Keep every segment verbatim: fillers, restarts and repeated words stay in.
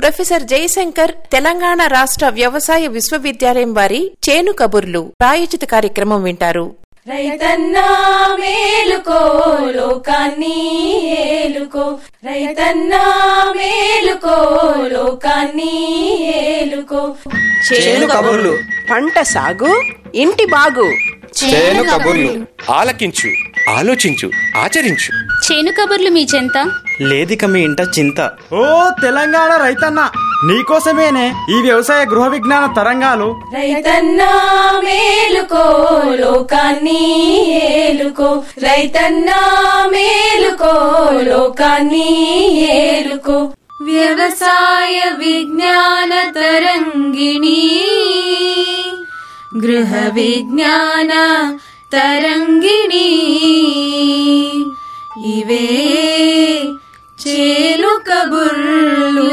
Professor Jayashankar Telangana రాష్ట్ర వ్యవసాయ విశ్వవిద్యాలయం వారి చేను కబుర్లు ప్రాయోజిత కార్యక్రమం వింటారు. రైతన్నా మేలుకో లోకాన్ని ఏలుకో, రైతన్నా మేలుకో లోకాన్ని ఏలుకో. చేను కబుర్లు, పంట సాగు ఇంటి బాగు. చేను కబుర్లు ఆలకించు, ఆలోచించు, ఆచరించు. చేను కబుర్లు మీ చెంత లేదిక మీ ఇంట చింత. ఓ తెలంగాణ రైతన్న, నీకోసమేనే ఈ వ్యవసాయ గృహ విజ్ఞాన తరంగాలు. రైతన్నా మేలుకో లోకాన్ని ఏలుకో, రైతన్నా మేలుకో లోకాన్ని ఏలుకో. వ్యవసాయ విజ్ఞాన తరంగిణి, గృహ విజ్ఞాన తరంగిణి, ఇవే చేను కబుర్లు.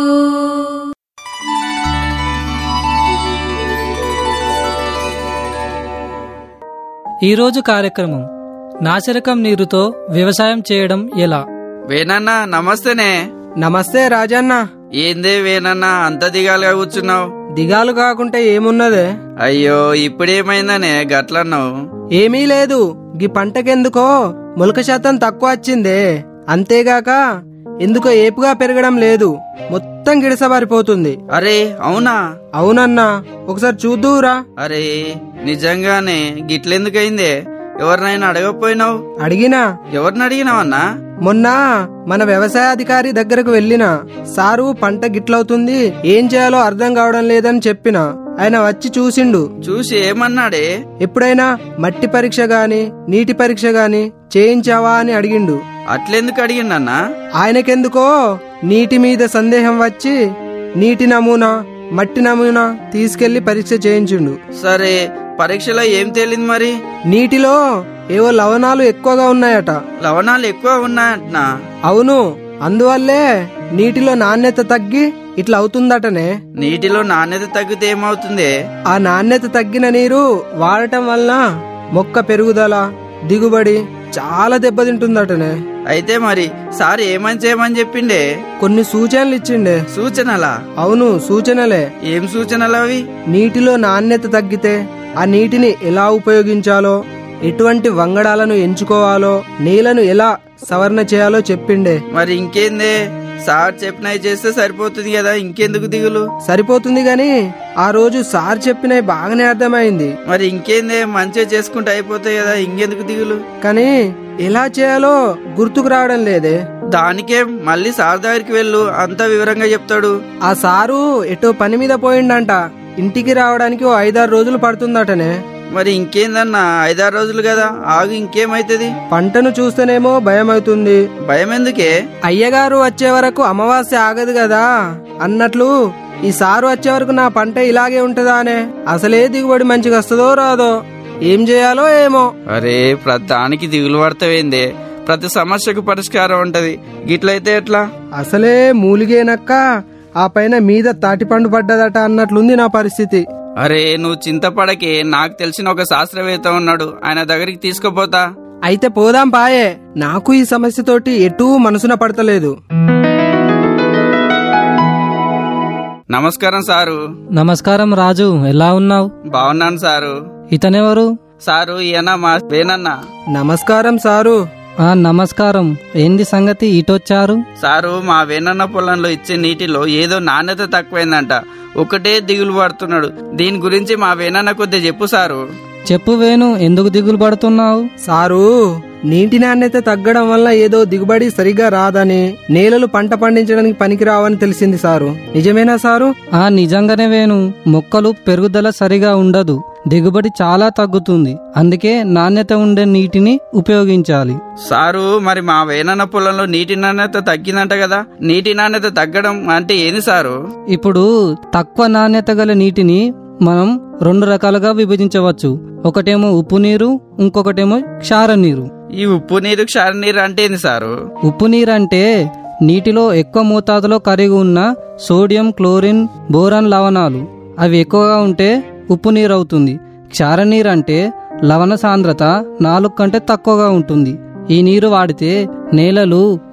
ఈరోజు కార్యక్రమం నాసిరకం నీరుతో వ్యవసాయం చేయడం ఎలా. వేనన్న నమస్తేనే. నమస్తే రాజన్న. ఏందే వేనన్న అంత దిగాలుగా కూర్చున్నావు? దిగాలు కాకుంటే ఏమున్నదే? అయ్యో ఇప్పుడేమైందనే గట్లన్నావు? ఏమీ లేదు, గీ పంటకెందుకో మొలక శాతం తక్కువ వచ్చిందే. అంతేగాక ఎందుకో ఏపుగా పెరగడం లేదు, మొత్తం గిడసబారిపోతుంది. అరే అవునా? అవునన్నా, ఒకసారి చూద్దురా. అరే నిజంగానే గిట్లెందుకైందే? ఎవరినైనా అడగపోయినావు? అడిగినా. ఎవరిని అడిగినావన్నా? మొన్న మన వ్యవసాయాధికారి దగ్గరకు వెళ్ళినా. సారు పంట గిట్లవుతుంది, ఏం చేయాలో అర్థం కావడం లేదని చెప్పిన. ఆయన వచ్చి చూసిండు. చూసి ఏమన్నాడే? ఎప్పుడైనా మట్టి పరీక్ష గాని నీటి పరీక్ష గాని చేయించావా అని అడిగిండు. అట్లెందుకు అడిగిండన్నా? ఆయనకెందుకో నీటి మీద సందేహం వచ్చి నీటి నమూనా మట్టి నమూనా తీసుకెళ్లి పరీక్ష చేయించిండు. సరే, పరీక్షలో ఏం తేలింది మరి? నీటిలో ఏవో లవణాలు ఎక్కువగా ఉన్నాయట. లవణాలు ఎక్కువ ఉన్నాయటనా? అవును, అందువల్లే నీటిలో నాణ్యత తగ్గి ఇట్లా అవుతుందటనే. నీటిలో నాణ్యత తగ్గితే ఏమవుతుంది? ఆ నాణ్యత తగ్గిన నీరు వాడటం వలన మొక్క పెరుగుదల దిగుబడి చాలా దెబ్బతింటుందటనే. అయితే మరి సార్ ఏమని చేయమని చెప్పిండే? కొన్ని సూచనలు ఇచ్చిండే. సూచనలా? అవును, సూచనలే. ఏం సూచనలు అవి? నీటిలో నాణ్యత తగ్గితే ఆ నీటిని ఎలా ఉపయోగించాలో, ఎటువంటి వంగడాలను ఎంచుకోవాలో, నీళ్లను ఎలా సవరణ చేయాలో చెప్పిండే. మరి ఇంకేందే, సార్ చెప్పినవి చేస్తే సరిపోతుంది కదా, ఇంకెందుకు దిగులు? సరిపోతుంది గాని ఆ రోజు సార్ చెప్పినవి బాగానే అర్థమైంది. మరి ఇంకేందే, మంచిగా చేసుకుంటే అయిపోతాయి కదా, ఇంకెందుకు దిగులు? కానీ ఎలా చేయాలో గుర్తుకు రావడం లేదే. దానికే మళ్ళీ సార్ దగ్గరికి వెళ్ళు, అంతా వివరంగా చెప్తాడు. ఆ సారు ఎటో పని మీద పోయిండంట, ఇంటికి రావడానికి ఓ ఐదారు రోజులు పడుతుందటనే. మరి ఇంకేందన్నా, ఐదారు రోజులు కదా, ఆగు, ఇంకేమైతుంది? పంటను చూస్తేనేమో భయం అవుతుంది. భయం ఎందుకే? అయ్యగారు వచ్చే వరకు అమావాస్య ఆగదు కదా అన్నట్లు ఈ సారు వచ్చే వరకు నా పంట ఇలాగే ఉంటదా అనే. అసలే దిగుబడి మంచిగా వస్తుందో రాదో, ఏం చేయాలో ఏమో. అరే ప్రతిదానికి దిగులు పడతావేందే? ప్రతి సమస్యకు పరిష్కారం ఉంటది, గిట్లయితే ఎట్లా? అసలే మూలిగేనక్క ఆ పైన మీద తాటిపండు పడ్డదట అన్నట్లుంది నా పరిస్థితి. అరే నువ్వు చింతపడకే, నాకు తెలిసిన ఒక శాస్త్రవేత్త ఉన్నాడు, ఆయన దగ్గరికి తీసుకుపోతా. అయితే పోదాం పాయే, నాకు ఈ సమస్యతోటి ఎటూ మనసున పడతలేదు. నమస్కారం సారు. నమస్కారం రాజు, ఎలా ఉన్నావు? బాగున్నాను సారు. ఇతనెవరు? సారు ఈయన మా వేనన్న. నమస్కారం సారు. ఆ నమస్కారం. ఏంది సంగతి ఇటొచ్చారు? సారు, మా వేనన్న పొలంలో ఇచ్చే నీటిలో ఏదో నాణ్యత తక్కువైందంట, ఒకటే దిగులు పడుతున్నాడు. దీని గురించి మా వేనన్న కొద్దిగా చెప్పు సారు. చెప్పు వేణు, ఎందుకు దిగులు పడుతున్నావు? సారు, నీటి నాణ్యత తగ్గడం వల్ల ఏదో దిగుబడి సరిగా రాదని, నేలలు పంట పండించడానికి పనికిరావని తెలిసింది సారు. నిజమేనా సారు? ఆ నిజంగానే వేణు, మొక్కలు పెరుగుదల సరిగా ఉండదు, దిగుబడి చాలా తగ్గుతుంది. అందుకే నాణ్యత ఉండే నీటిని ఉపయోగించాలి. సారు, మరి మా వేనన్న పొలంలో నీటి నాణ్యత తగ్గిందంట కదా, నీటి నాణ్యత తగ్గడం అంటే ఏంది సారు? ఇప్పుడు తక్కువ నాణ్యత గల నీటిని మనం రెండు రకాలుగా విభజించవచ్చు. ఒకటేమో ఉప్పు నీరు, ఇంకొకటేమో క్షార నీరు. ఈ ఉప్పు నీరు క్షార నీరు అంటే ఏంది సారు? ఉప్పు నీరు అంటే నీటిలో ఎక్కువ మోతాదులో కరిగి ఉన్న సోడియం, క్లోరిన్, బోరాన్ లవణాలు అవి ఎక్కువగా ఉంటే ఉప్పు నీరు అవుతుంది. క్షార నీరు అంటే లవణ సాంద్రత నాలుగు కంటే తక్కువగా ఉంటుంది. ఈ నీరు వాడితే నేలలు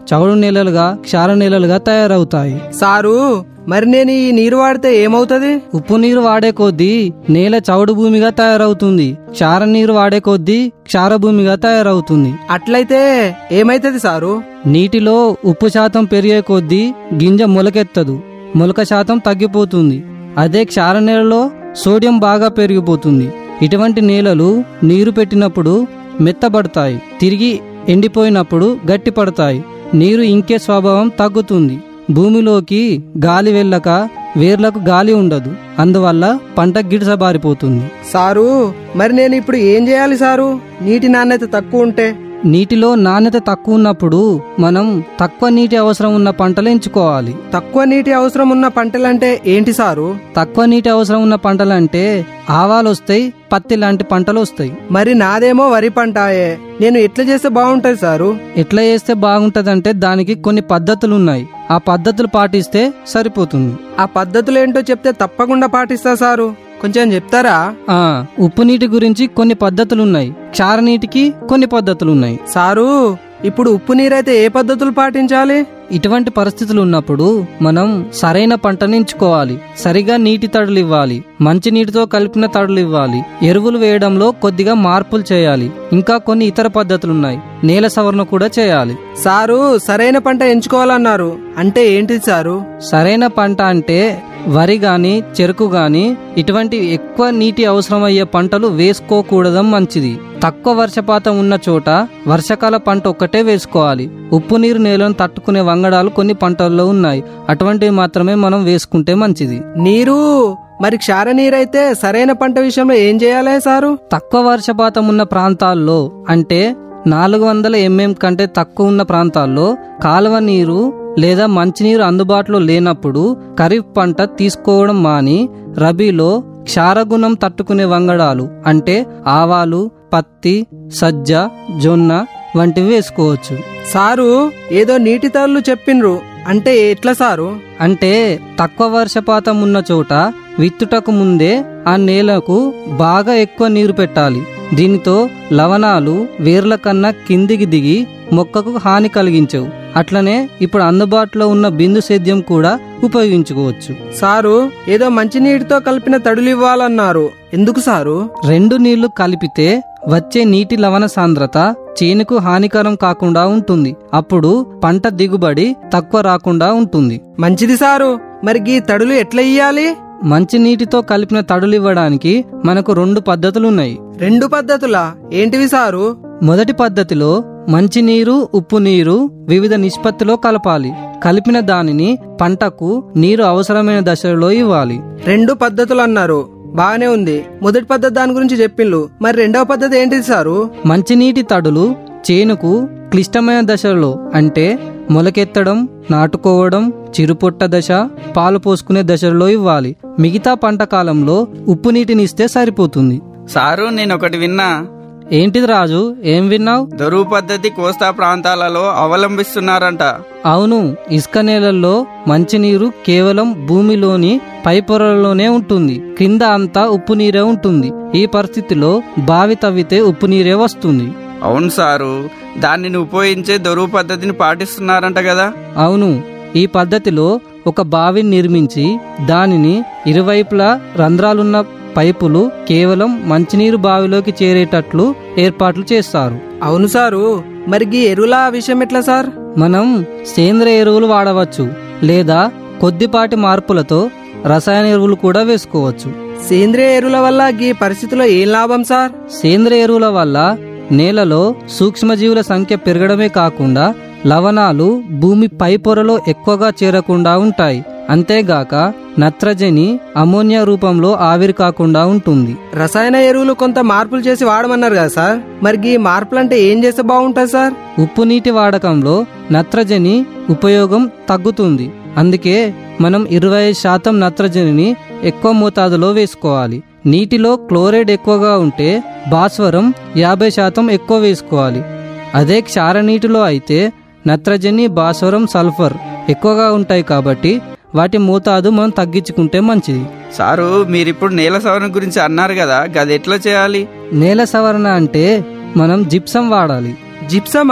చౌడు నేలలుగా క్షార నేలలుగా తయారవుతాయి. సారు మరి నేను ఈ నీరు వాడితే ఏమవుతుంది? ఉప్పు నీరు వాడే కొద్దీ నేల చౌడు భూమిగా తయారవుతుంది. క్షార నీరు వాడే కొద్దీ క్షార భూమిగా తయారవుతుంది. అట్లయితే ఏమైతుంది సారు? నీటిలో ఉప్పు శాతం పెరిగే కొద్దీ గింజ మొలకెత్తదు, మొలక శాతం తగ్గిపోతుంది. అదే క్షార నేలలో సోడియం బాగా పెరిగిపోతుంది. ఇటువంటి నేలలు నీరు పెట్టినప్పుడు మెత్తబడతాయి, తిరిగి ఎండిపోయినప్పుడు గట్టిపడతాయి. నీరు ఇంకే స్వభావం తగ్గుతుంది. భూమిలోకి గాలి వెళ్ళక వేర్లకు గాలి ఉండదు, అందువల్ల పంట గిడసబారిపోతుంది. సారు మరి నేను ఇప్పుడు ఏం చేయాలి సారు? నీటి నాణ్యత తక్కువ ఉంటే? నీటిలో నాణ్యత తక్కువ ఉన్నప్పుడు మనం తక్కువ నీటి అవసరం ఉన్న పంటలు ఎంచుకోవాలి. తక్కువ నీటి అవసరం ఉన్న పంటలంటే ఏంటి సారు? తక్కువ నీటి అవసరం ఉన్న పంటలంటే ఆవాలు వస్తాయి, పత్తి లాంటి పంటలు వస్తాయి. మరి నాదేమో వరి పంటాయే, నేను ఎట్లా చేస్తే బాగుంటది సారు? ఎట్లా చేస్తే బాగుంటదంటే దానికి కొన్ని పద్ధతులు ఉన్నాయి. ఆ పద్ధతులు పాటిస్తే సరిపోతుంది. ఆ పద్ధతులు ఏంటో చెప్తే తప్పకుండా పాటిస్తా సారు, కొంచెం చెప్తారా? ఆ ఉప్పు నీటి గురించి కొన్ని పద్ధతులున్నాయి, క్షార నీటికి కొన్ని పద్ధతులున్నాయి. సారు ఇప్పుడు ఉప్పు నీరైతే ఏ పద్ధతులు పాటించాలి? ఇటువంటి పరిస్థితులు ఉన్నప్పుడు మనం సరైన పంటను ఎంచుకోవాలి. సరిగా నీటి తడులు ఇవ్వాలి, మంచి నీటితో కలిపిన తడులు ఇవ్వాలి. ఎరువులు వేయడంలో కొద్దిగా మార్పులు చేయాలి. ఇంకా కొన్ని ఇతర పద్ధతులున్నాయి. నేల సవరణ కూడా చేయాలి. సారు సరైన పంట ఎంచుకోవాలన్నారు, అంటే ఏంటిది సారు? సరైన పంట అంటే వరి గాని చెరుకు గాని ఇటువంటి ఎక్కువ నీటి అవసరమయ్యే పంటలు వేసుకోకూడడం మంచిది. తక్కువ వర్షపాతం ఉన్న చోట వర్షాకాల పంట ఒక్కటే వేసుకోవాలి. ఉప్పు నీరు నేలను తట్టుకునే వంగడాలు కొన్ని పంటల్లో ఉన్నాయి, అటువంటివి మాత్రమే మనం వేసుకుంటే మంచిది. నీరు మరి క్షార నీరైతే సరైన పంట విషయంలో ఏం చేయాలి సారు? తక్కువ వర్షపాతం ఉన్న ప్రాంతాల్లో అంటే నాలుగు వందల ఎంఎం కంటే తక్కువ ఉన్న ప్రాంతాల్లో కాలువ నీరు లేదా మంచినీరు అందుబాటులో లేనప్పుడు ఖరీఫ్ పంట తీసుకోవడం మాని రబీలో క్షారగుణం తట్టుకునే వంగడాలు అంటే ఆవాలు, పత్తి, సజ్జ, జొన్న వంటివి వేసుకోవచ్చు. సారు ఏదో నీటి తడులు చెప్పిండ్రు, అంటే ఎట్లా సారు? అంటే తక్కువ వర్షపాతం ఉన్న చోట విత్తుటకు ముందే ఆ నేలకు బాగా ఎక్కువ నీరు పెట్టాలి. దీనితో లవణాలు వేర్ల కన్నా కిందికి దిగి మొక్కకు హాని కలిగించవు. అట్లనే ఇప్పుడు అందుబాటులో ఉన్న బిందు సేద్యం కూడా ఉపయోగించుకోవచ్చు. సారు ఏదో మంచి నీటితో కలిపిన తడులు ఇవ్వాలన్నారు, ఎందుకు సారు? రెండు నీళ్లు కలిపితే వచ్చే నీటి లవణ సాంద్రత చేనుకు హానికరం కాకుండా ఉంటుంది. అప్పుడు పంట దిగుబడి తక్కువ రాకుండా ఉంటుంది. మంచిది సారు, మరి ఈ తడులు ఎట్లా ఇయ్యాలి? మంచి నీటితో కలిపిన తడులు ఇవ్వడానికి మనకు రెండు పద్ధతులున్నాయి. రెండు పద్ధతులా? ఏంటివి సారు? మొదటి పద్ధతిలో మంచి నీరు, ఉప్పు నీరు వివిధ నిష్పత్తిలో కలపాలి. కలిపిన దానిని పంటకు నీరు అవసరమైన దశలో ఇవ్వాలి. రెండు పద్ధతులు అన్నారు, బాగానే ఉంది. మొదటి పద్ధతి దాని గురించి చెప్పిండ్రు, మరి రెండవ పద్ధతి ఏంటిది సారు? మంచినీటి తడులు చేనుకు క్లిష్టమైన దశలో అంటే మొలకెత్తడం, నాటుకోవడం, చిరుపొట్ట దశ, పాలు పోసుకునే దశలో ఇవ్వాలి. మిగతా పంట కాలంలో ఉప్పు నీటిని ఇస్తే సరిపోతుంది. సారు నేను ఒకటి విన్నా. ఏంటిది రాజు, ఏం విన్నావు? దొరువు పద్ధతి కోస్తా ప్రాంతాలలో అవలంబిస్తున్నారంట. అవును, ఇసుక నేలల్లో మంచినీరు కేవలం భూమిలోని పై పొరలోనే ఉంటుంది, కింద అంతా ఉప్పు నీరే ఉంటుంది. ఈ పరిస్థితిలో బావి తవ్వితే ఉప్పు నీరే వస్తుంది. అవును సారు, దానిని ఉపయోగించే దొరువు పద్ధతిని పాటిస్తున్నారంట కదా? అవును, ఈ పద్ధతిలో ఒక బావిని నిర్మించి దానిని ఇరువైపులా రంధ్రాలున్న పైపులు కేవలం మంచినీరు బావిలోకి చేరేటట్లు ఏర్పాట్లు చేస్తారు. అవును సారు, మరి ఈ ఎరువుల విషయం ఎట్లా సార్? మనం సేంద్రియ ఎరువులు వాడవచ్చు, లేదా కొద్దిపాటి మార్పులతో రసాయన ఎరువులు కూడా వేసుకోవచ్చు. సేంద్రియ ఎరువుల వల్ల ఈ పరిస్థితిలో ఏం లాభం సార్? సేంద్రియ ఎరువుల వల్ల నేలలో సూక్ష్మజీవుల సంఖ్య పెరగడమే కాకుండా లవణాలు భూమి పై పొరలో ఎక్కువగా చేరకుండా ఉంటాయి. అంతేగాక నత్రజని అమోనియా రూపంలో ఆవిరి కాకుండా ఉంటుంది. రసాయన ఎరువులు కొంత మార్పులు చేసి వాడమన్నారు కదా సార్, మరి ఈ మార్పులు అంటే ఏం చేస్తే బాగుంటుంది సార్? ఉప్పు నీటి వాడకంలో నత్రజని ఉపయోగం తగ్గుతుంది. అందుకే మనం ఇరవై శాతం నత్రజనిని ఎక్కువ మోతాదులో వేసుకోవాలి. నీటిలో క్లోరైడ్ ఎక్కువగా ఉంటే భాస్వరం యాభై శాతం ఎక్కువ వేసుకోవాలి. అదే క్షార నీటిలో అయితే నత్రజని, భాస్వరం, సల్ఫర్ ఎక్కువగా ఉంటాయి కాబట్టి వాటి మోతాదు మనం తగ్గించుకుంటే మంచిది. సారు మీరిప్పుడు నేల సవరణ గురించి అన్నారు కదా, గది ఎట్లా చేయాలి? నేల సవరణ అంటే మనం జిప్సం వాడాలి. జిప్సమా?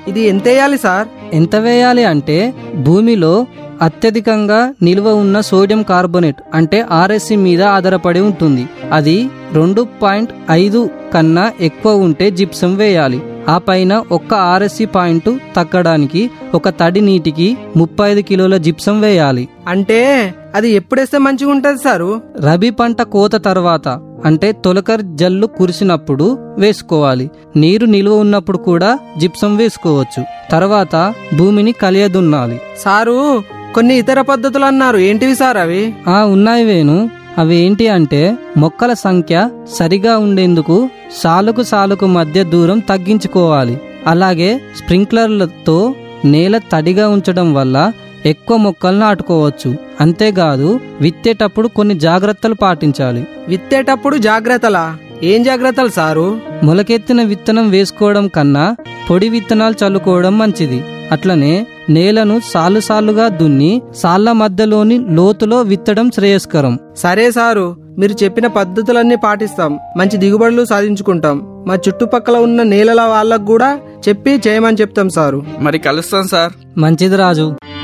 ఇది ఎంత వేయాలి సార్? ఎంత వేయాలి అంటే భూమిలో అత్యధికంగా నిల్వ ఉన్న సోడియం కార్బోనేట్ అంటే ఆర్ఎస్సి మీద ఆధారపడి ఉంటుంది. అది రెండు పాయింట్ ఐదు కన్నా ఎక్కువ ఉంటే జిప్సం వేయాలి. ఆ పైన ఒక్క ఆర్ఎస్సి పాయింట్ తగ్గడానికి ఒక తడి నీటికి ముప్పై ఐదు కిలోల జిప్సం వేయాలి. అంటే అది ఎప్పుడేస్తే మంచిగా ఉంటది సారు? రబీ పంట కోత తర్వాత అంటే తొలకరి జల్లు కురిసినప్పుడు వేసుకోవాలి. నీరు నిల్వ ఉన్నప్పుడు కూడా జిప్సం వేసుకోవచ్చు. తర్వాత భూమిని కలియదున్నాలి. సారు కొన్ని ఇతర పద్ధతులు అన్నారు, ఏంటివి సార్ అవి? ఆ ఉన్నాయి వేణు. అవి ఏంటి అంటే మొక్కల సంఖ్య సరిగా ఉండేందుకు సాలుకు సాలుకు మధ్య దూరం తగ్గించుకోవాలి. అలాగే స్ప్రింక్లర్లతో నేల తడిగా ఉంచడం వల్ల ఎక్కువ మొక్కలు నాటుకోవచ్చు. అంతేకాదు విత్తేటప్పుడు కొన్ని జాగ్రత్తలు పాటించాలి. విత్తేటప్పుడు జాగ్రత్తలా? ఏం జాగ్రత్తలు సారు? మొలకెత్తిన విత్తనం వేసుకోవడం కన్నా పొడి విత్తనాలు చల్లుకోవడం మంచిది. అట్లనే నేలను సాలు సాలుగా దున్ని సాళ్ల మధ్యలోని లోతులో విత్తడం శ్రేయస్కరం. సరే సారు, మీరు చెప్పిన పద్ధతులన్నీ పాటిస్తాం, మంచి దిగుబడులు సాధించుకుంటాం. మా చుట్టుపక్కల ఉన్న నేలల వాళ్ళకు కూడా చెప్పి చేయమని చెప్తాం సారు. మరి కలుస్తాం సార్. మంచిది రాజు.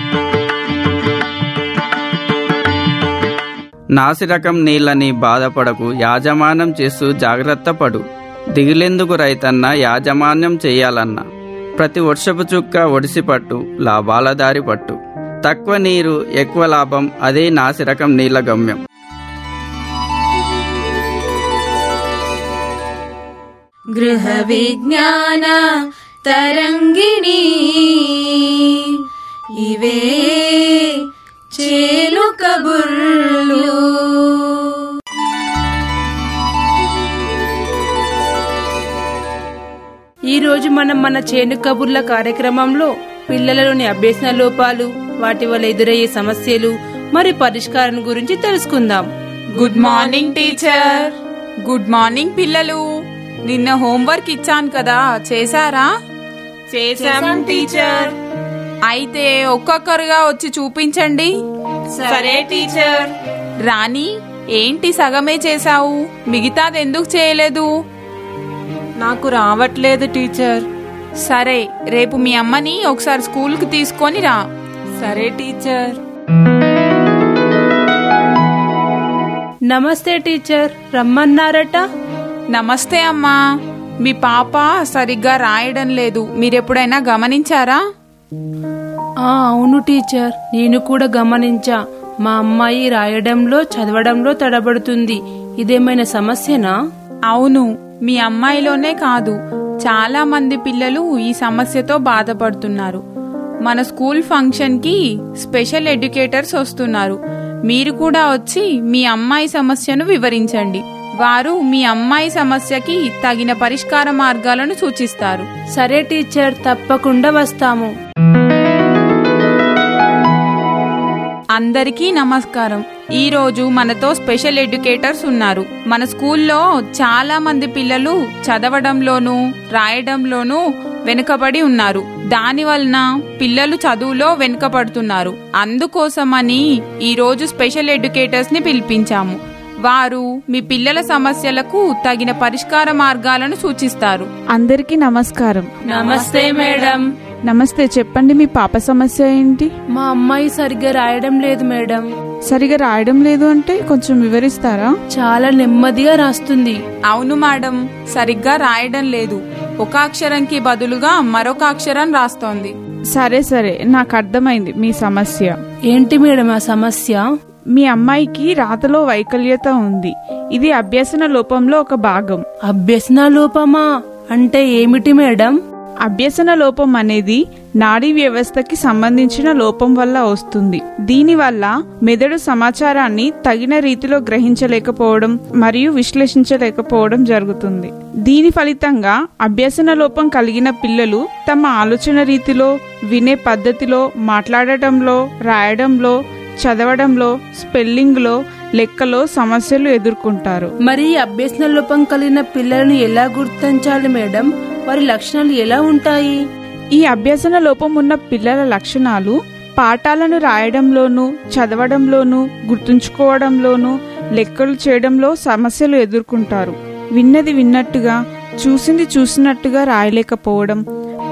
నాసి రకం నీళ్ళని బాధపడకు, యాజమాన్యం చేస్తూ జాగ్రత్త పడు. దిగులెందుకు రైతన్న, యాజమాన్యం చెయ్యాలన్నా. ప్రతి వర్షపు చుక్క ఒడిసి పట్టు, లాభాల దారి పట్టు. తక్కువ నీరు ఎక్కువ లాభం, అదే నాసి రకం నీళ్ళ గమ్యం. గృహ విజ్ఞాన తరంగిణి ఇవే చేను కబుర్లు. ఈ రోజు మనం మన చేను కబుర్ల కార్యక్రమంలో పిల్లలలోని అభ్యసన లోపాలు, వాటి వల్ల ఎదురయ్యే సమస్యలు మరియు పరిష్కారం గురించి తెలుసుకుందాం. Good morning teacher. Good morning పిల్లలు. నిన్న హోంవర్క్ ఇచ్చాను కదా, చేశారా? చేశాం టీచర్. అయితే ఒక్కొక్కరుగా వచ్చి చూపించండి. సరే టీచర్. రాణి, ఏంటి సగమే చేశావు, మిగతాది ఎందుకు చేయలేదు? నాకు రావట్లేదు టీచర్. సరే, రేపు మీ అమ్మని ఒకసారి స్కూల్కి తీసుకొని రా. సరే టీచర్. నమస్తే టీచర్, రమ్మన్నారట. నమస్తే అమ్మా. మీ పాప సరిగ్గా రాయడం లేదు, మీరెప్పుడైనా గమనించారా? ఆ అవును టీచర్, నేను కూడా గమనించా. మా అమ్మాయి రాయడంలో చదవడంలో తడబడుతుంది. ఇదేమైనా సమస్యనా? అవును, మీ అమ్మాయిలోనే కాదు, చాలా మంది పిల్లలు ఈ సమస్యతో బాధపడుతున్నారు. మన స్కూల్ ఫంక్షన్ కి స్పెషల్ ఎడ్యుకేటర్స్ వస్తున్నారు. మీరు కూడా వచ్చి మీ అమ్మాయి సమస్యను వివరించండి. వారు మీ అమ్మాయి సమస్యకి తగిన పరిష్కార మార్గాలను సూచిస్తారు. సరే టీచర్, తప్పకుండా వస్తాము. అందరికీ నమస్కారం. ఈ రోజు మనతో స్పెషల్ ఎడ్యుకేటర్స్ ఉన్నారు. మన స్కూల్లో చాలా మంది పిల్లలు చదవడంలోనూ రాయడంలోనూ వెనుకబడి ఉన్నారు. దాని వలన పిల్లలు చదువులో వెనుకబడుతున్నారు. అందుకోసమని ఈ రోజు స్పెషల్ ఎడ్యుకేటర్స్ ని పిలిపించాము. వారు మీ పిల్లల సమస్యలకు తగిన పరిష్కార మార్గాలను సూచిస్తారు. అందరికీ నమస్కారం. నమస్తే మేడం. నమస్తే, చెప్పండి మీ పాప సమస్య ఏంటి? మా అమ్మాయి సరిగ్గా రాయడం లేదు మేడం. సరిగా రాయడం లేదు అంటే కొంచెం వివరిస్తారా? చాలా నెమ్మదిగా రాస్తుంది. అవును మేడం, సరిగ్గా రాయడం లేదు. ఒక అక్షరంకి బదులుగా మరొక అక్షరం రాస్తోంది. సరే సరే, నాకు అర్థమైంది మీ సమస్య. ఏంటి మేడం ఆ సమస్య? మీ అమ్మాయికి రాతలో వైకల్యత ఉంది. ఇది అభ్యసన లోపంలో ఒక భాగం. అభ్యసన లోపమా అంటే ఏమిటి మేడం? అభ్యసన లోపం అనేది నాడీ వ్యవస్థకి సంబంధించిన లోపం వల్ల వస్తుంది. దీనివల్ల మెదడు సమాచారాన్ని తగిన రీతిలో గ్రహించలేకపోవడం మరియు విశ్లేషించలేకపోవడం జరుగుతుంది. దీని ఫలితంగా అభ్యసన లోపం కలిగిన పిల్లలు తమ ఆలోచన రీతిలో, వినే పద్ధతిలో, మాట్లాడటంలో, రాయడంలో, చదవడంలో, స్పెల్లింగ్ లో, లెక్కలో సమస్యలు ఎదుర్కొంటారు. మరి అభ్యసన లోపం కలిగిన పిల్లలను ఎలా గుర్తించాలి మేడం? వారి లక్షణాలు ఎలా ఉంటాయి? ఈ అభ్యసన లోపం ఉన్న పిల్లల లక్షణాలు పాఠాలను రాయడంలోనూ, చదవడంలోనూ, గుర్తుంచుకోవడంలోనూ, లెక్కలు చేయడంలో సమస్యలు ఎదుర్కొంటారు. విన్నది విన్నట్టుగా, చూసింది చూసినట్టుగా రాయలేకపోవడం,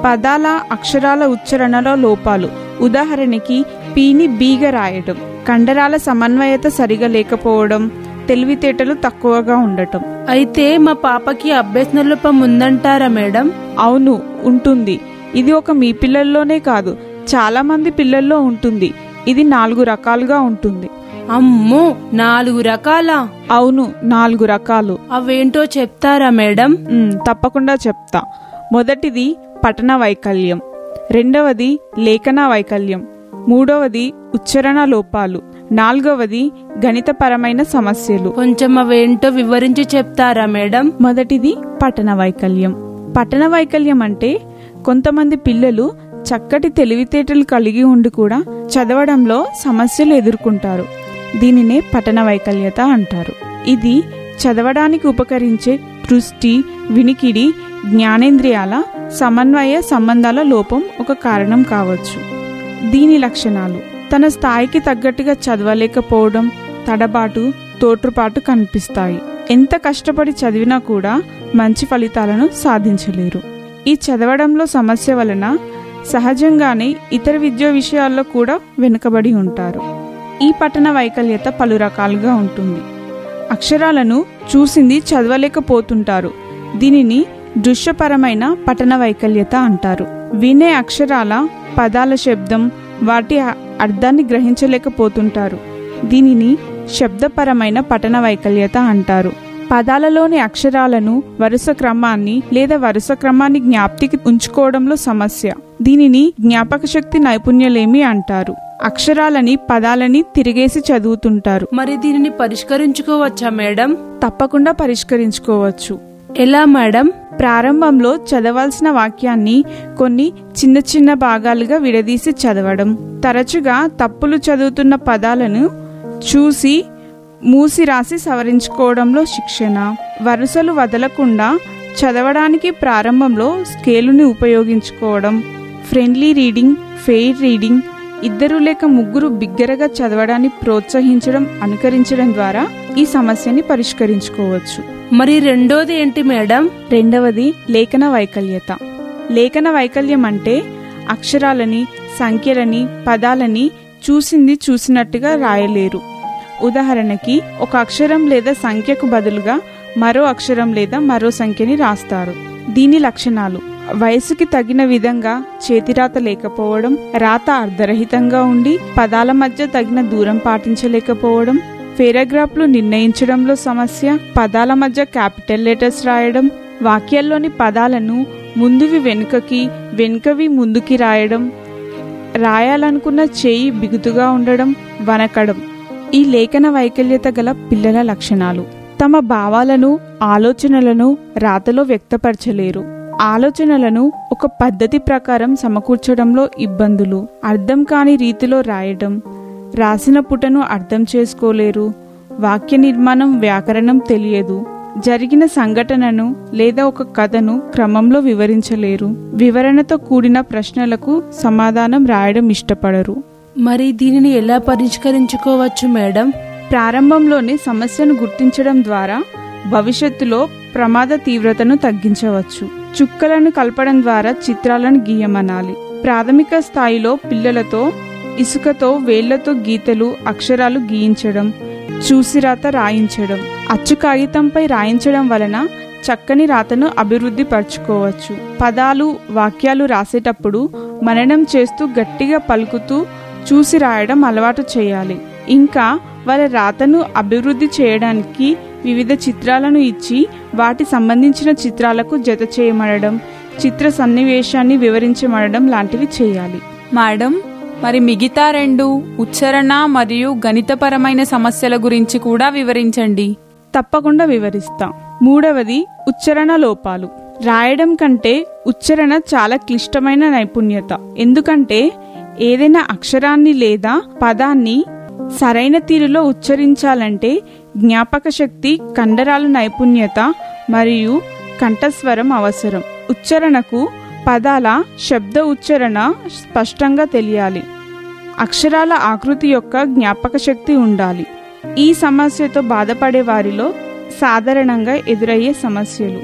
పదాల అక్షరాల ఉచ్చారణలో లోపాలు, ఉదాహరణకి పీని బీగా రాయడం, కండరాల సమన్వయత సరిగా లేకపోవడం, తెలివితేటలు తక్కువగా ఉండటం. అయితే మా పాపకి అభ్యసన లోపం ఉందంటారా మేడం? అవును, ఉంటుంది. ఇది ఒక మీ పిల్లల్లోనే కాదు, చాలా మంది పిల్లల్లో ఉంటుంది. ఇది నాలుగు రకాలుగా ఉంటుంది. అమ్మో, నాలుగు రకాలా? అవును, నాలుగు రకాలు. అవేంటో చెప్తారా మేడం? తప్పకుండా చెప్తా. మొదటిది పఠన వైకల్యం, రెండవది లేఖన వైకల్యం, మూడవది ఉచ్చారణ లోపాలు, నాలుగవది గణితపరమైన సమస్యలు. కొంచెం అవేంటో వివరించి చెప్తారా మేడం? మొదటిది పఠన వైకల్యం. పఠన వైకల్యం అంటే కొంతమంది పిల్లలు చక్కటి తెలివితేటలు కలిగి ఉండి కూడా చదవడంలో సమస్యలు ఎదుర్కొంటారు. దీనినే పఠన వైకల్యత అంటారు. ఇది చదవడానికి ఉపకరించే దృష్టి, వినికిడి, జ్ఞానేంద్రియాల సమన్వయ సంబంధాల లోపం ఒక కారణం కావచ్చు. దీని లక్షణాలు: తన స్థాయికి తగ్గట్టుగా చదవలేకపోవడం, తడబాటు, తోట్రుపాటు కనిపిస్తాయి. ఎంత కష్టపడి చదివినా కూడా మంచి ఫలితాలను సాధించలేరు. ఈ చదవడంలో సమస్య వలన సహజంగానే ఇతర విద్యా విషయాల్లో కూడా వెనుకబడి ఉంటారు. ఈ పఠన వైకల్యత పలు రకాలుగా ఉంటుంది. అక్షరాలను చూసింది చదవలేకపోతుంటారు. దీనిని దృశ్యపరమైన పఠన వైకల్యత అంటారు. వినే అక్షరాల పదాల శబ్దం, వాటి అర్థాన్ని గ్రహించలేకపోతుంటారు. దీనిని శబ్దపరమైన పఠన వైకల్యత అంటారు. పదాలలోని అక్షరాలను వరుస క్రమాన్ని లేదా వరుస క్రమాన్ని జ్ఞాప్తికి ఉంచుకోవడంలో సమస్య. దీనిని జ్ఞాపక శక్తి నైపుణ్యలేమి అంటారు. అక్షరాలని పదాలని తిరిగేసి చదువుతుంటారు. మరి దీనిని పరిష్కరించుకోవచ్చా మేడం? తప్పకుండా పరిష్కరించుకోవచ్చు. ఎలా మేడం? ప్రారంభంలో చదవాల్సిన వాక్యాన్ని కొన్ని చిన్న చిన్న భాగాలుగా విడదీసి చదవడం, తరచుగా తప్పులు చదువుతున్న పదాలను చూసి మూసి రాసి సవరించుకోవడంలో శిక్షణ, వరుసలు వదలకుండా చదవడానికి ప్రారంభంలో స్కేలుని ఉపయోగించుకోవడం, ఫ్రెండ్లీ రీడింగ్, ఫెయిర్ రీడింగ్, ఇద్దరు లేక ముగ్గురు బిగ్గరగా చదవడాన్ని ప్రోత్సహించడం, అనుకరించడం ద్వారా ఈ సమస్యని పరిష్కరించుకోవచ్చు. మరి రెండోది ఏంటి మేడం? రెండవది లేఖన వైకల్యత. లేఖన వైకల్యం అంటే అక్షరాలని, సంఖ్యలని, పదాలని చూసింది చూసినట్టుగా రాయలేరు. ఉదాహరణకి ఒక అక్షరం లేదా సంఖ్యకు బదులుగా మరో అక్షరం లేదా మరో సంఖ్యని రాస్తారు. దీని లక్షణాలు: వయసుకి తగిన విధంగా చేతిరాత లేకపోవడం, రాత అర్ధరహితంగా ఉండి పదాల మధ్య తగిన దూరం పాటించలేకపోవడం, పేరాగ్రాఫ్లు నిర్ణయించడంలో సమస్య, పదాల మధ్య క్యాపిటల్ లెటర్స్ రాయడం, వాక్యాల్లోని పదాలను ముందువి వెనుకకి, వెనుకవి ముందుకి రాయడం, రాయాలనుకున్న చేయి బిగుతుగా ఉండడం, వనకడం. ఈ లేఖన వైకల్యత గల పిల్లల లక్షణాలు: తమ భావాలను, ఆలోచనలను రాతలో వ్యక్తపరచలేరు, ఆలోచనలను ఒక పద్ధతి ప్రకారం సమకూర్చడంలో ఇబ్బందులు, అర్థం కాని రీతిలో రాయడం, రాసిన పుటను అర్థం చేసుకోలేరు, వాక్య నిర్మాణం, వ్యాకరణం తెలియదు, జరిగిన సంఘటనను లేదా ఒక కథను క్రమంలో వివరించలేరు, వివరణతో కూడిన ప్రశ్నలకు సమాధానం రాయడం ఇష్టపడరు. మరి దీనిని ఎలా పరిష్కరించుకోవచ్చు మేడం? ప్రారంభంలోనే సమస్యను గుర్తించడం ద్వారా భవిష్యత్తులో ప్రమాద తీవ్రతను తగ్గించవచ్చు. చుక్కలను కలపడం ద్వారా చిత్రాలను గీయమనాలి. ప్రాథమిక స్థాయిలో పిల్లలతో ఇసుకతో వేళ్లతో గీతలు, అక్షరాలు గీయించడం, చూసిరాత రాయించడం, అచ్చు కాగితంపై రాయించడం వలన చక్కని రాతను అభివృద్ధి పరచుకోవచ్చు. పదాలు, వాక్యాలు రాసేటప్పుడు మననం చేస్తూ గట్టిగా పలుకుతూ చూసి రాయడం అలవాటు చేయాలి. ఇంకా వాళ్ళ రాతను అభివృద్ధి చేయడానికి వివిధ చిత్రాలను ఇచ్చి వాటి సంబంధించిన చిత్రాలకు జత చేయమనడం, చిత్ర సన్నివేశాన్ని వివరించమనడం లాంటివి చేయాలి. మేడం, మరి మిగతా రెండు ఉచ్చారణ మరియు గణితపరమైన సమస్యల గురించి కూడా వివరించండి. తప్పకుండా వివరిస్తాం. మూడవది ఉచ్చారణ లోపాలు. రాయడం కంటే ఉచ్చారణ చాలా క్లిష్టమైన నైపుణ్యత. ఎందుకంటే ఏదైనా అక్షరాన్ని లేదా పదాన్ని సరైన తీరులో ఉచ్చరించాలంటే జ్ఞాపక శక్తి, కండరాల నైపుణ్యత మరియు కంఠస్వరం అవసరం. ఉచ్చారణకు పదాల శబ్ద ఉచ్చారణ స్పష్టంగా తెలియాలి. అక్షరాల ఆకృతి యొక్క జ్ఞాపక శక్తి ఉండాలి. ఈ సమస్యతో బాధపడే వారిలో సాధారణంగా ఎదురయ్యే సమస్యలు: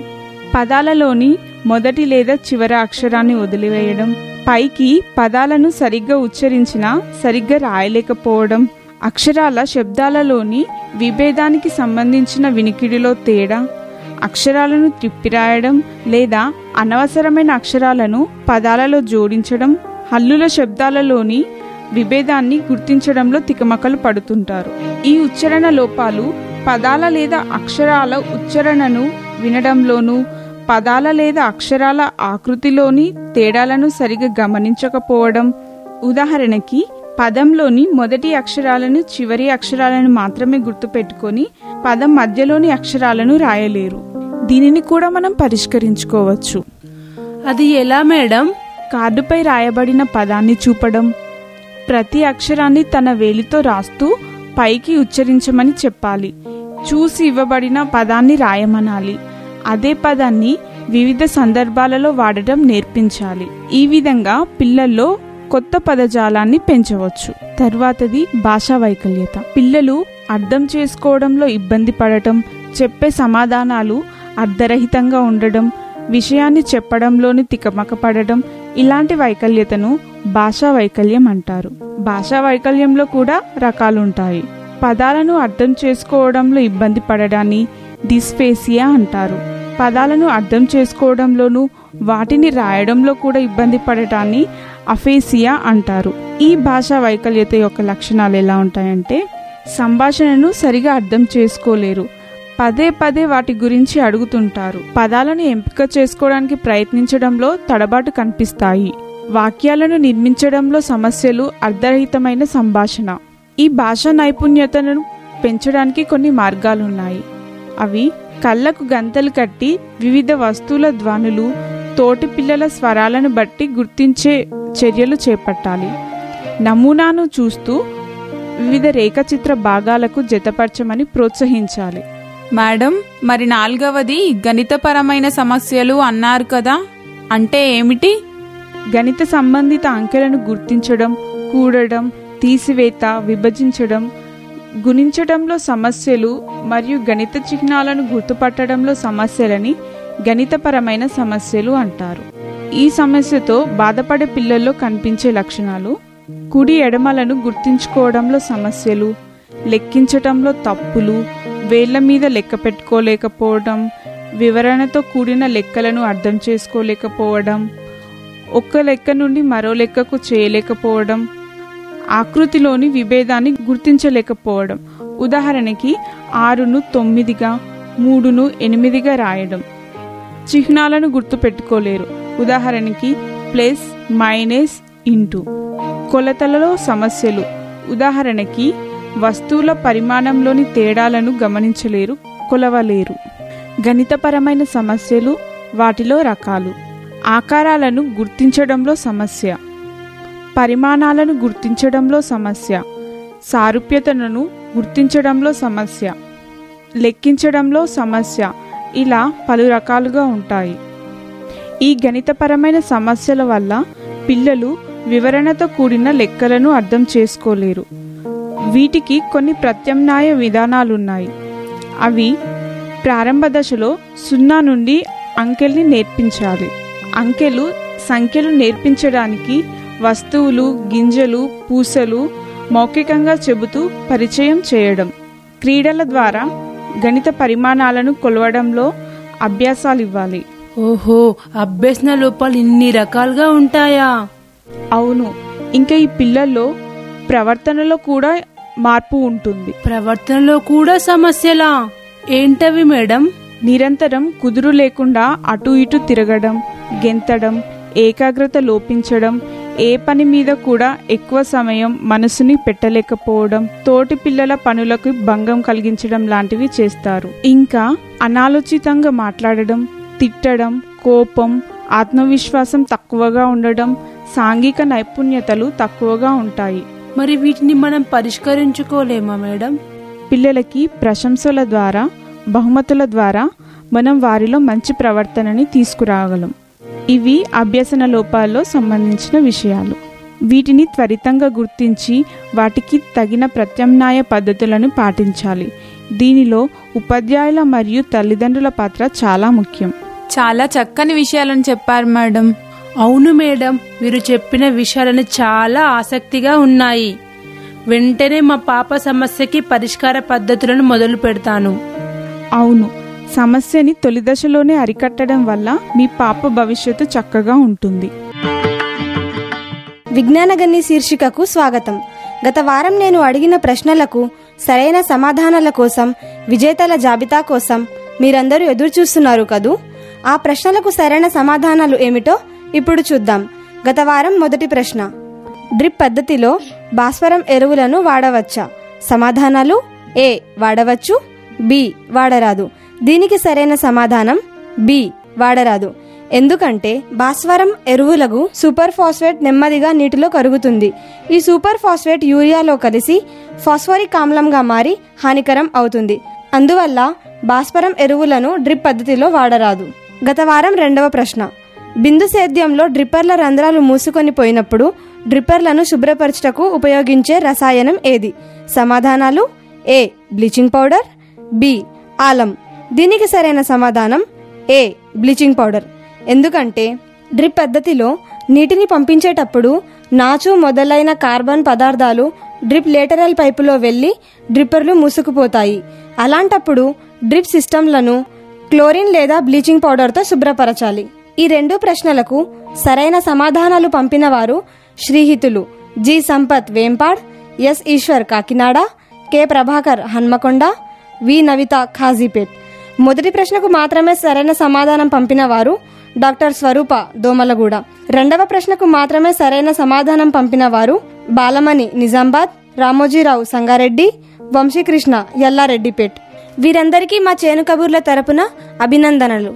పదాలలోని మొదటి లేదా చివరి అక్షరాన్ని వదిలివేయడం, పైకి పదాలను సరిగ్గా ఉచ్చరించినా సరిగ్గా రాయలేకపోవడం, అక్షరాల శబ్దాలలోని విభేదానికి సంబంధించిన వినికిడిలో తేడా, అక్షరాలను త్రిప్పిరాయడం లేదా అనవసరమైన అక్షరాలను పదాలలో జోడించడం, హల్లుల శబ్దాలలోని విభేదాన్ని గుర్తించడంలో తికమకలు పడుతుంటారు. ఈ ఉచ్చారణ లోపాలు పదాల లేదా అక్షరాల ఉచ్చారణను వినడంలోనూ, పదాల లేదా అక్షరాల ఆకృతిలోని తేడాలను సరిగా గమనించకపోవడం. ఉదాహరణకి పదంలోని మొదటి అక్షరాలను చివరి అక్షరాలను మాత్రమే గుర్తుపెట్టుకొని పదం మధ్యలోని అక్షరాలను రాయలేరు. దీనిని కూడా మనం పరిష్కరించుకోవచ్చు. అది ఎలా మేడం? కార్డుపై రాయబడిన పదాన్ని చూపడం, ప్రతి అక్షరాన్ని తన వేలితో రాస్తూ పైకి ఉచ్చరించమని చెప్పాలి. చూసి ఇవ్వబడిన పదాన్ని రాయమనాలి. అదే పదాన్ని వివిధ సందర్భాలలో వాడటం నేర్పించాలి. ఈ విధంగా పిల్లల్లో కొత్త పదజాలాన్ని పెంచవచ్చు. తర్వాతది భాషా వైకల్యత. పిల్లలు అర్థం చేసుకోవడంలో ఇబ్బంది పడటం, చెప్పే సమాధానాలు అర్థరహితంగా ఉండడం, విషయాన్ని చెప్పడంలోని తికమక పడడం, ఇలాంటి వైకల్యతను భాషా వైకల్యం అంటారు. భాషా వైకల్యంలో కూడా రకాలుంటాయి. పదాలను అర్థం చేసుకోవడంలో ఇబ్బంది పడడాన్ని డిస్ఫేసియా అంటారు. పదాలను అర్థం చేసుకోవడంలోనూ వాటిని రాయడంలో కూడా ఇబ్బంది పడటాన్ని అఫేసియా అంటారు. ఈ భాషా వైకల్యత యొక్క లక్షణాలు ఎలా ఉంటాయంటే, సంభాషణను సరిగా అర్థం చేసుకోలేరు, పదే పదే వాటి గురించి అడుగుతుంటారు, పదాలను ఎంపిక చేసుకోవడానికి ప్రయత్నించడంలో తడబాటు కనిపిస్తాయి, వాక్యాలను నిర్మించడంలో సమస్యలు, అర్ధరహితమైన సంభాషణ. ఈ భాషా నైపుణ్యతను పెంచడానికి కొన్ని మార్గాలున్నాయి. అవి కళ్ళకు గంతలు కట్టి వివిధ వస్తువుల ధ్వనులు, తోటి పిల్లల స్వరాలను బట్టి గుర్తించే చర్యలు చేపట్టాలి. నమూనాను చూస్తూ వివిధ రేఖాచిత్ర భాగాలకు జతపరచమని ప్రోత్సహించాలి. మేడం, మరి నాలుగవది గణితపరమైన సమస్యలు అన్నారు కదా, అంటే ఏమిటి? గణిత సంబంధిత అంకెలను గుర్తించడం, కూడడం, తీసివేత, విభజించడం, గుణించడంలో సమస్యలు మరియు గణిత చిహ్నాలను గుర్తుపట్టడంలో సమస్యలని గణితపరమైన సమస్యలు అంటారు. ఈ సమస్యతో బాధపడే పిల్లల్లో కనిపించే లక్షణాలు: కుడి ఎడమలను గుర్తించుకోవడంలో సమస్యలు, లెక్కించటంలో తప్పులు, వేళ్ల మీద లెక్క పెట్టుకోలేకపోవడం, వివరణతో కూడిన లెక్కలను అర్థం చేసుకోలేకపోవడం, ఒక్క లెక్క నుండి మరో లెక్కకు చేయలేకపోవడం, ఆకృతిలోని విభేదాన్ని గుర్తించలేకపోవడం. ఉదాహరణకి ఆరును తొమ్మిదిగా, మూడును ఎనిమిదిగా రాయడం. చిహ్నాలను గుర్తుపెట్టుకోలేరు. ఉదాహరణకి ప్లస్, మైనస్, ఇంటూ. కొలతలలో సమస్యలు. ఉదాహరణకి వస్తువుల పరిమాణంలోని తేడాలను గమనించలేరు, కొలవలేరు. గణితపరమైన సమస్యలు, వాటిలో రకాలు: ఆకారాలను గుర్తించడంలో సమస్య, పరిమాణాలను గుర్తించడంలో సమస్య, సారూప్యతలను గుర్తించడంలో సమస్య, లెక్కించడంలో సమస్య, ఇలా పలు రకాలుగా ఉంటాయి. ఈ గణితపరమైన సమస్యల వల్ల పిల్లలు వివరణతో కూడిన లెక్కలను అర్థం చేసుకోలేరు. వీటికి కొన్ని ప్రత్యామ్నాయ విధానాలున్నాయి. అవి ప్రారంభ దశలో సున్నా నుండి అంకెల్ని నేర్పించాలి. అంకెలు, సంఖ్యలు నేర్పించడానికి వస్తువులు, గింజలు, పూసలు మౌఖికంగా చెబుతూ పరిచయం చేయడం. క్రీడల ద్వారా గణిత పరిమాణాలను కొలవడంలో అభ్యాసాలు ఇవ్వాలి. ఓహో, అభ్యసన లోపాలు ఇన్ని రకాలుగా ఉంటాయా? అవును. ఇంకా ఈ పిల్లల్లో ప్రవర్తనలో కూడా మార్పు ఉంటుంది. ప్రవర్తనలో కూడా సమస్యలా? ఏంటవి మేడం? నిరంతరం కుదురు లేకుండా అటు ఇటు తిరగడం, గెంతడం, ఏకాగ్రత లోపించడం, ఏ పని మీద కూడా ఎక్కువ సమయం మనసుని పెట్టలేకపోవడం, తోటి పిల్లల పనులకు భంగం కలిగించడం లాంటివి చేస్తారు. ఇంకా అనాలోచితంగా మాట్లాడడం, తిట్టడం, కోపం, ఆత్మవిశ్వాసం తక్కువగా ఉండడం, సాంఘిక నైపుణ్యతలు తక్కువగా ఉంటాయి. మరి వీటిని మనం పరిష్కరించుకోలేమా మేడం? పిల్లలకి ప్రశంసల ద్వారా, బహుమతుల ద్వారా మనం వారిలో మంచి ప్రవర్తనని తీసుకురాగలం. ఇవి అభ్యసన లోపాల్లో సంబంధించిన విషయాలు. వీటిని త్వరితంగా గుర్తించి వాటికి తగిన ప్రత్యామ్నాయ పద్ధతులను పాటించాలి. దీనిలో ఉపాధ్యాయుల మరియు తల్లిదండ్రుల పాత్ర చాలా ముఖ్యం. చాలా చక్కని విషయాలను చెప్పారు మేడం. అవును మేడం, మీరు చెప్పిన విషయాలను చాలా ఆసక్తిగా ఉన్నాయి. వెంటనే మా పాప సమస్యకి పరిష్కార పద్ధతులను మొదలు పెడతాను. అవును, సమస్యని తొలి దశలోనే అరికట్టడం వల్ల మీ పాప భవిష్యత్తు చక్కగా ఉంటుంది. విజ్ఞానగన్ని శీర్షికకు స్వాగతం. గత వారం నేను అడిగిన ప్రశ్నలకు సరైన సమాధానాల కోసం, విజేతల జాబితా కోసం మీరందరూ ఎదురు చూస్తున్నారు కదూ. ఆ ప్రశ్నలకు సరైన సమాధానాలు ఏమిటో ఇప్పుడు చూద్దాం. గత వారం మొదటి ప్రశ్న, డ్రిప్ పద్ధతిలో భాస్వరం ఎరువులను వాడవచ్చా? సమాధానాలు: ఏ వాడవచ్చు, బి వాడరాదు. దీనికి సరైన సమాధానం బి వాడరాదు. ఎందుకంటే భాస్వరం ఎరువులకు సూపర్ ఫాస్ఫేట్ నెమ్మదిగా నీటిలో కరుగుతుంది. ఈ సూపర్ ఫాస్ఫేట్ యూరియాలో కలిసి ఫాస్ఫరిక్ ఆమ్లంగా మారి హానికరం అవుతుంది. అందువల్ల భాస్వరం ఎరువులను డ్రిప్ పద్ధతిలో వాడరాదు. గత వారం రెండవ ప్రశ్న, బిందు సేద్యంలో డ్రిప్పర్ల రంధ్రాలు మూసుకొని పోయినప్పుడు డ్రిప్పర్లను శుభ్రపరచుటకు ఉపయోగించే రసాయనం ఏది? సమాధానాలు: A bleaching powder, B alum. దీనికి సరైన సమాధానం ఏ బ్లీచింగ్ పౌడర్. ఎందుకంటే డ్రిప్ పద్ధతిలో నీటిని పంపించేటప్పుడు నాచు మొదలైన కార్బన్ పదార్థాలు డ్రిప్ లేటరల్ పైపులో వెళ్లి డ్రిప్పర్లు మూసుకుపోతాయి. అలాంటప్పుడు డ్రిప్ సిస్టంలను క్లోరిన్ లేదా బ్లీచింగ్ పౌడర్తో శుభ్రపరచాలి. ఈ రెండు ప్రశ్నలకు సరైన సమాధానాలు పంపిన వారు శ్రీహితులు G Sampath Vempad, S Eshwar Kakinada, K Prabhakar Hanamkonda, V Navitha Kazipet. మొదటి ప్రశ్నకు మాత్రమే సరైన సమాధానం పంపిన వారు డాక్టర్ స్వరూప దోమలగూడ. రెండవ ప్రశ్నకు మాత్రమే సరైన సమాధానం పంపిన వారు బాలమణి నిజామాబాద్, రామోజీరావు సంగారెడ్డి, వంశీకృష్ణ ఎల్లారెడ్డిపేట్. వీరందరికీ మా చేను కబుర్ల తరపున అభినందనలు.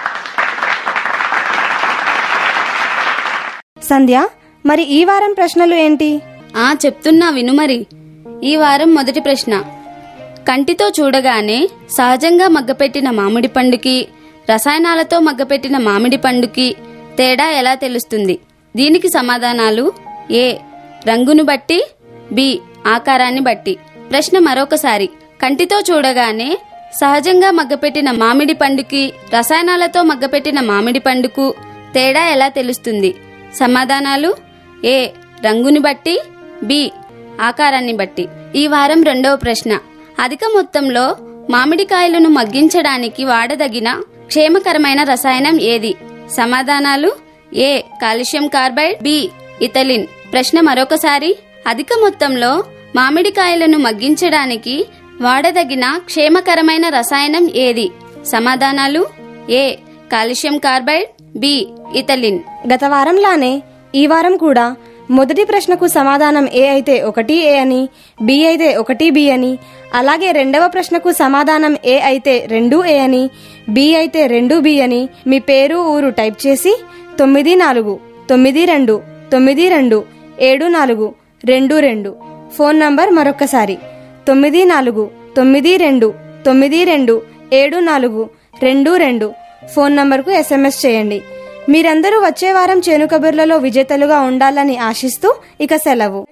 సంధ్య, మరి ఈ వారం ప్రశ్నలు ఏంటి? ఆ చెప్తున్నా విను మరి. ఈ వారం మొదటి ప్రశ్న, కంటితో చూడగానే సహజంగా మగ్గపెట్టిన మామిడి పండుకి రసాయనాలతో మగ్గపెట్టిన మామిడి పండుకి తేడా ఎలా తెలుస్తుంది? దీనికి సమాధానాలు: ఏ రంగును బట్టి, బి ఆకారాన్ని బట్టి. ప్రశ్న మరొకసారి, కంటితో చూడగానే సహజంగా మగ్గపెట్టిన మామిడి పండుకి రసాయనాలతో మగ్గపెట్టిన మామిడి పండుకు తేడా ఎలా తెలుస్తుంది? సమాధానాలు: ఏ రంగుని బట్టి, బి ఆకారాన్ని బట్టి. ఈ వారం రెండవ ప్రశ్న, అధిక మొత్తంలో మామిడికాయలను మగ్గించడానికి వాడదగిన క్షేమకరమైన రసాయనం ఏది? సమాధానాలు: A calcium carbide, B ethylene. ప్రశ్న మరొకసారి, అధిక మొత్తంలో మామిడికాయలను మగ్గించడానికి వాడదగిన క్షేమకరమైన రసాయనం ఏది? సమాధానాలు: A calcium carbide, B ethylene. గత వారంలానే ఈ వారం కూడా మొదటి ప్రశ్నకు సమాధానం ఏ అయితే ఒకటి ఏ అని, బి అయితే ఒకటి బి అని, అలాగే రెండవ ప్రశ్నకు సమాధానం ఏ అయితే రెండు ఏ అని, బి అయితే రెండు బి అని మీ పేరు ఊరు టైప్ చేసి తొమ్మిది నాలుగు తొమ్మిది రెండు తొమ్మిది రెండు ఏడు నాలుగు రెండు రెండు ఫోన్ నంబర్ మరొకసారి తొమ్మిది నాలుగు తొమ్మిది రెండు తొమ్మిది రెండు ఏడు నాలుగు రెండు రెండు ఫోన్ నంబర్కు ఎస్ఎంఎస్ చేయండి. మీరందరూ వచ్చే వారం చేను కబుర్లలో విజేతలుగా ఉండాలని ఆశిస్తూ ఇక సెలవు.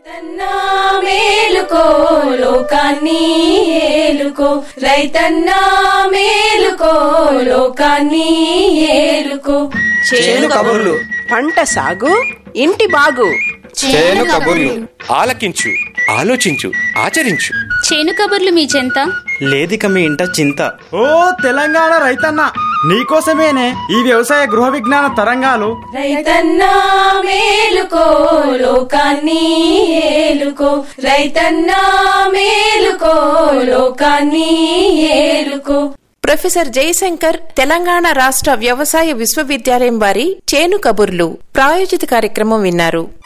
మేలుకో లోకాన్ని ఏలుకో, రైతన్నా మేలుకో లోకాన్ని ఏలుకో. చేను కబుర్లు, పంట సాగు, ఇంటి బాగు. చేను కబుర్లు ఆలకించు, ఆలోచించు, ఆచరించు. చేను కబుర్లు మీ చెంత, లేదిక మీ ఇంట చింత. ఓ తెలంగాణ రైతన్న, నీకోసమేనే ఈ వ్యవసాయ గృహ విజ్ఞాన తరంగాలు. రైతన్నా మేలుకో లోకాన్ని ఏలుకో, రైతన్నా మేలుకో లోకాన్ని ఏలుకో. ప్రొఫెసర్ జయశంకర్ తెలంగాణ రాష్ట్ర వ్యవసాయ విశ్వవిద్యాలయం వారి చేను కబుర్లు ప్రాయోజిత కార్యక్రమం విన్నారు.